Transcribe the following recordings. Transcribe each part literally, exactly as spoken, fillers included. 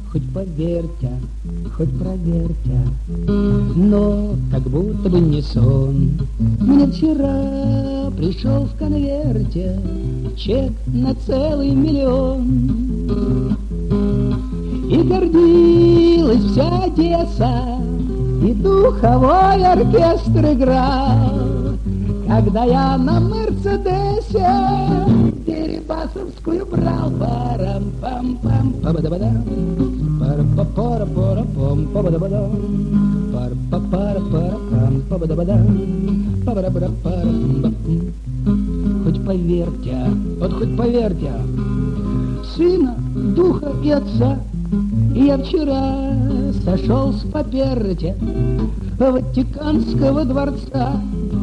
хоть поверьте, хоть проверьте, но как будто бы не сон. Мне вчера пришел в конверте чек на целый миллион. И гордилась вся Одесса, и духовой оркестр играл, когда я на Мерседесе Дерибасовскую брал. Парам-пам-пам, па-ба-да-ба-дам, пара-па-пара-пара-пам, па-ба-да-ба-дам, пара-па-пара-пара-пам, па-ба-да-ба-дам, па-ба-да-ба-да-пара-пам. Хоть поверьте, вот хоть поверьте, сына, духа и отца, и я вчера сошел с поперти Ватиканского дворца.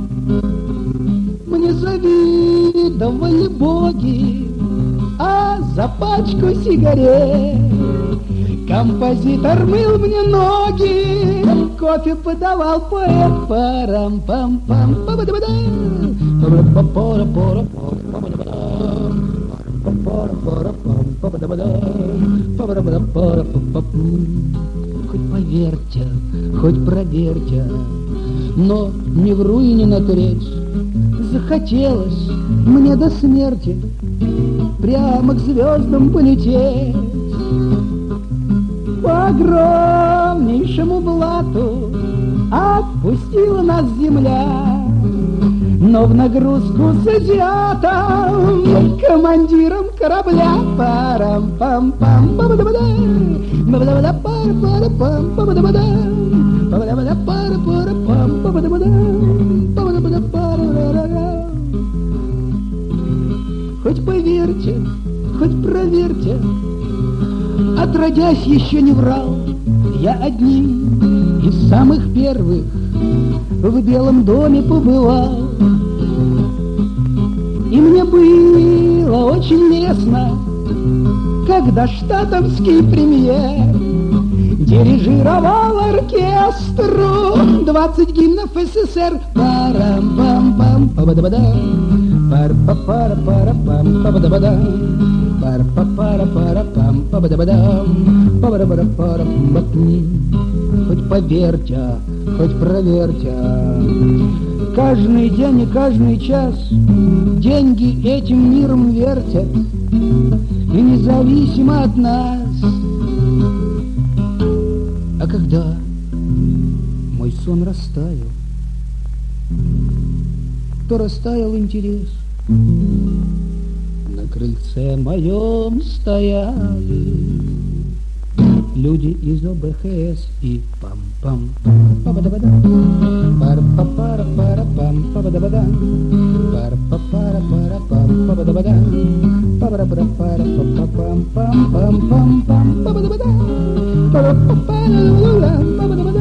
Мне завидовали боги, а за пачку сигарет композитор мыл мне ноги, кофе подавал поэт. Парам-пам-пам, па-ба-да-ба-дам, па-ба-да-ба-пара-пара-пам, па-ба-да-ба-дам, пара-пара-пара-пам, па-ба-да-ба-дам, па-ба-да-ба-да-пара-пам-пам. Хоть поверьте, хоть проверьте, но не вру и не на треть. Захотелось мне до смерти прямо к звездам полететь. По огромнейшему блату отпустила нас земля, но в нагрузку с азиатом, командиром корабля. Парам-пам-пам, па-ба-да-ба-дам, па-ба-да-ба-да-пара-пара-пам, па-ба-да-ба-дам, па-ба-да-ба-да-пара-пара-пам, па-ба-да-ба-дам, па-ба-да-ба-да-пара-ра-ра-ра. Хоть поверьте, хоть проверьте, отродясь еще не врал, я одним из самых первых в Белом доме побывал. И мне было очень лестно, когда штатовский премьер дирижировал оркестру двадцать гимнов СССР. Парам-пам-пам, па-ба-да-ба-дам, пар-па-пара-пара-пам, па-ба-да-ба-дам, пар-па-пара-пара-пам, па-ба-да-ба-дам, па-ба-да-ба-да-пара-пам. Хоть поверьте, хоть проверьте, каждый день и каждый час деньги этим миром вертят, и независимо от нас. А когда мой сон растаял, то растаял интерес. На крыльце моем стояли люди из ОБХС и пам-пам, па-ба-да-ба-дам, пар-па-пара-пара-пам, па-ба-да-ба-дам, пар-па-пара-пара-пам, па-ба-да-ба-дам, па-ба-да-ба-да-пара-па-па-пам, пам-пам-пам-пам, па-ба-да-ба-дам, па-ба-да-ба-да-пара-па-па-пам, па-ба-да-ба-дам.